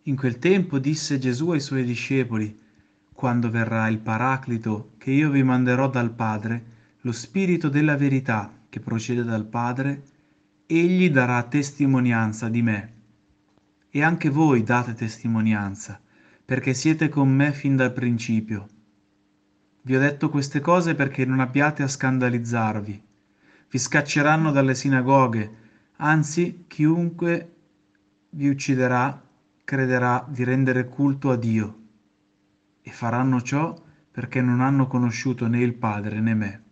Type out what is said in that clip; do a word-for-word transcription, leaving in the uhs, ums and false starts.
In quel tempo disse Gesù ai suoi discepoli: Quando verrà il Paraclito, che io vi manderò dal Padre, lo Spirito della verità, che procede dal Padre, egli darà testimonianza di me. E anche voi date testimonianza, perché siete con me fin dal principio. Vi ho detto queste cose perché non abbiate a scandalizzarvi. Vi scacceranno dalle sinagoghe, anzi, chiunque vi ucciderà crederà di rendere culto a Dio. E faranno ciò perché non hanno conosciuto né il Padre né me.